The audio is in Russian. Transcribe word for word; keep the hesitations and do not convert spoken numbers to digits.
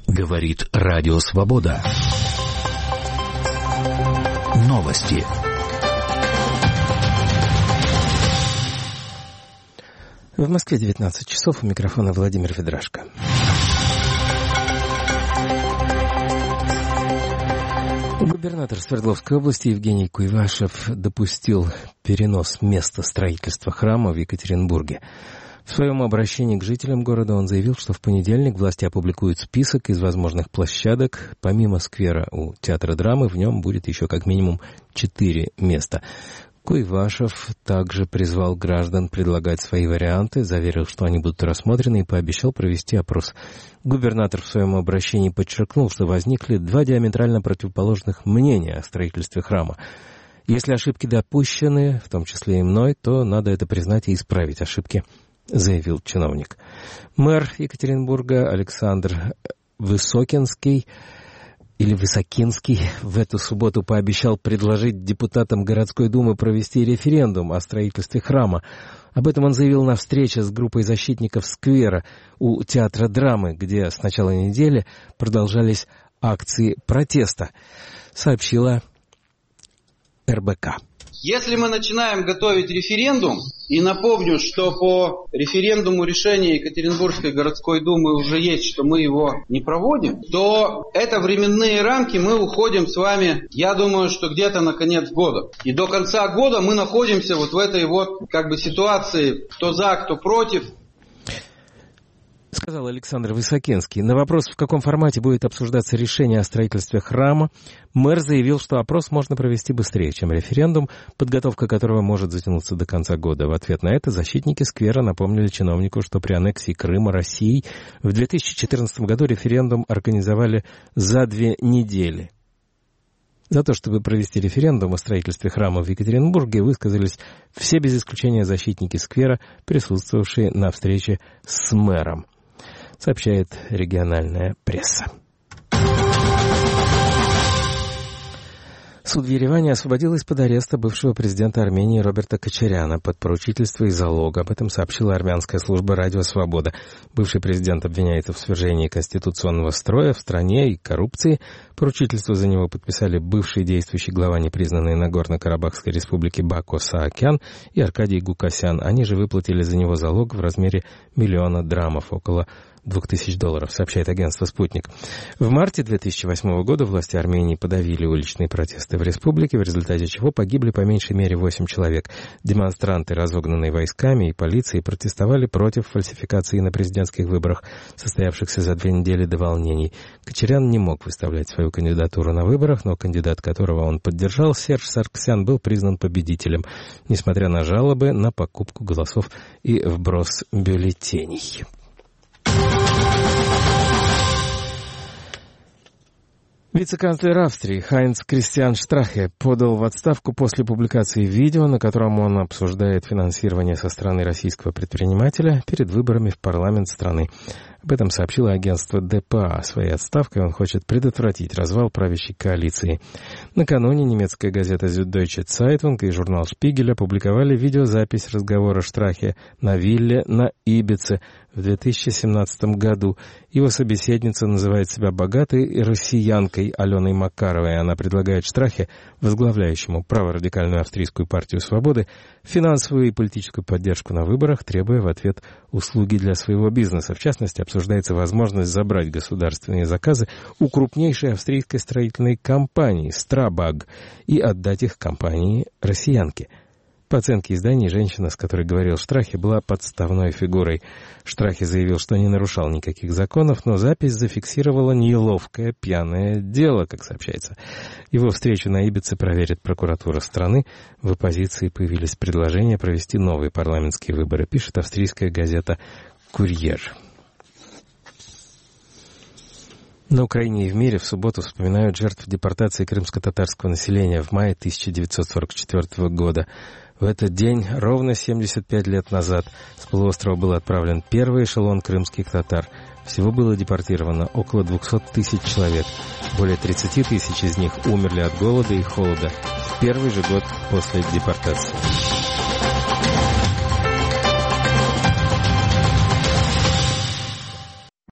Говорит Радио Свобода. Новости. В Москве девятнадцать часов, у микрофона Владимир Ведрашко. Губернатор Свердловской области Евгений Куйвашев допустил перенос места строительства храма в Екатеринбурге. В своем обращении к жителям города он заявил, что в понедельник власти опубликуют список из возможных площадок. Помимо сквера у Театра драмы, в нем будет еще как минимум четыре места. Куйвашев также призвал граждан предлагать свои варианты, заверил, что они будут рассмотрены, и пообещал провести опрос. Губернатор в своем обращении подчеркнул, что возникли два диаметрально противоположных мнения о строительстве храма. Если ошибки допущены, в том числе и мной, то надо это признать и исправить ошибки, заявил чиновник. Мэр Екатеринбурга Александр Высокинский или Высокинский в эту субботу пообещал предложить депутатам городской думы провести референдум о строительстве храма. Об этом он заявил на встрече с группой защитников сквера у Театра драмы, где с начала недели продолжались акции протеста, сообщила эр бэ ка. Если мы начинаем готовить референдум, и напомню, что по референдуму решения Екатеринбургской городской думы уже есть, что мы его не проводим, то это временные рамки, мы уходим с вами, я думаю, что где-то на конец года. И до конца года мы находимся вот в этой вот как бы ситуации, кто за, кто против. Сказал Александр Высокинский. На вопрос, в каком формате будет обсуждаться решение о строительстве храма, мэр заявил, что опрос можно провести быстрее, чем референдум, подготовка которого может затянуться до конца года. В ответ на это защитники сквера напомнили чиновнику, что при аннексии Крыма Россией в две тысячи четырнадцатом году референдум организовали за две недели. За то, чтобы провести референдум о строительстве храма в Екатеринбурге, высказались все без исключения защитники сквера, присутствовавшие на встрече с мэром, сообщает региональная пресса. Суд в Ереване освободил из-под ареста бывшего президента Армении Роберта Кочаряна под поручительство и залог. Об этом сообщила армянская служба «Радио Свобода». Бывший президент обвиняется в свержении конституционного строя в стране и коррупции. Поручительство за него подписали бывший действующий глава непризнанной Нагорно-Карабахской республики Бако Саакян и Аркадий Гукасян. Они же выплатили за него залог в размере миллиона драмов, около двух тысяч долларов, сообщает агентство «Спутник». В марте две тысячи восьмого года власти Армении подавили уличные протесты в республике, в результате чего погибли по меньшей мере восемь человек. Демонстранты, разогнанные войсками и полицией, протестовали против фальсификации на президентских выборах, состоявшихся за две недели до волнений. Кочарян не мог выставлять свою кандидатуру на выборах, но кандидат, которого он поддержал, Серж Сарксян, был признан победителем, несмотря на жалобы на покупку голосов и вброс бюллетеней. Вице-канцлер Австрии Хайнц Кристиан Штрахе подал в отставку после публикации видео, на котором он обсуждает финансирование со стороны российского предпринимателя перед выборами в парламент страны. Об этом сообщило агентство дэ пэ а. Своей отставкой он хочет предотвратить развал правящей коалиции. Накануне немецкая газета Süddeutsche Zeitung и журнал Шпигель опубликовали видеозапись разговора Штрахе на вилле на Ибице в две тысячи семнадцатом году. Его собеседница называет себя богатой россиянкой Аленой Макаровой. Она предлагает Штрахе, возглавляющему праворадикальную австрийскую партию «Свободы», финансовую и политическую поддержку на выборах, требуя в ответ услуги для своего бизнеса. В частности, обсуждается возможность забрать государственные заказы у крупнейшей австрийской строительной компании «Страбаг» и отдать их компании-россиянке. По оценке изданий, женщина, с которой говорил Штрахе, была подставной фигурой. Штрахе заявил, что не нарушал никаких законов, но запись зафиксировала неловкое пьяное дело, как сообщается. Его встречу на Ибице проверит прокуратура страны. В оппозиции появились предложения провести новые парламентские выборы, пишет австрийская газета «Курьер». На Украине и в мире в субботу вспоминают жертв депортации крымско-татарского населения в мае тысяча девятьсот сорок четвёртого года. В этот день, ровно семьдесят пять лет назад, с полуострова был отправлен первый эшелон крымских татар. Всего было депортировано около двухсот тысяч человек. Более тридцати тысяч из них умерли от голода и холода в первый же год после депортации.